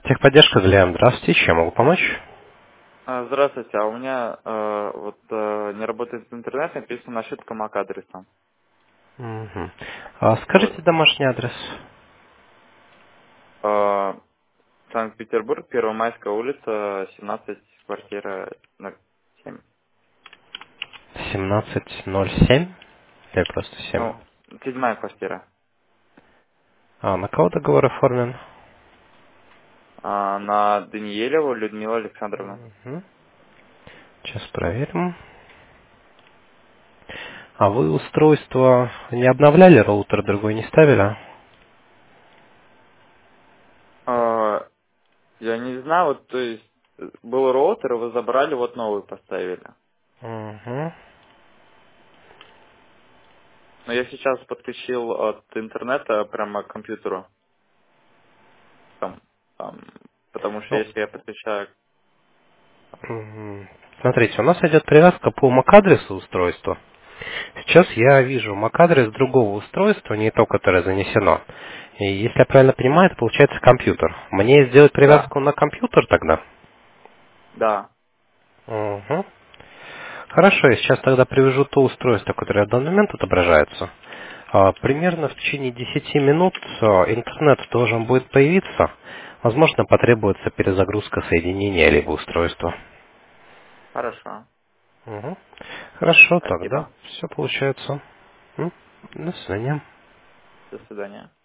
Техподдержка для Здравствуйте, чем могу помочь? Здравствуйте, а у меня не работает интернет, написана ошибка MAC-адреса. Мгм. Вот. Скажите домашний адрес. Э, Санкт-Петербург, Первомайская улица, 17, квартира 07. 1707 или просто 7? Ну, седьмая квартира. На кого договор оформлен? На Даниелеву Людмила Александровна. Мгм. Сейчас проверим. А вы устройство не обновляли, роутер другой не ставили? Э, Я не знаю, вот, то есть, был роутер, его забрали, вот новый поставили. Мгм. Но я сейчас подключил от интернета прямо к компьютеру. Там, там, потому что Ну, если я подключаю... смотрите, у нас идет привязка по MAC-адресу устройства. Сейчас я вижу MAC-адрес другого устройства, не то, которое занесено. И если я правильно понимаю, это получается компьютер. Мне сделать Да, привязку на компьютер тогда? да. Угу. Хорошо, я сейчас тогда привяжу то устройство, которое в данный момент отображается. Примерно в течение 10 минут интернет должен будет появиться. Возможно, потребуется перезагрузка соединения либо устройства. Хорошо. Мгм. Хорошо, тогда Спасибо. все получается. До свидания. До свидания.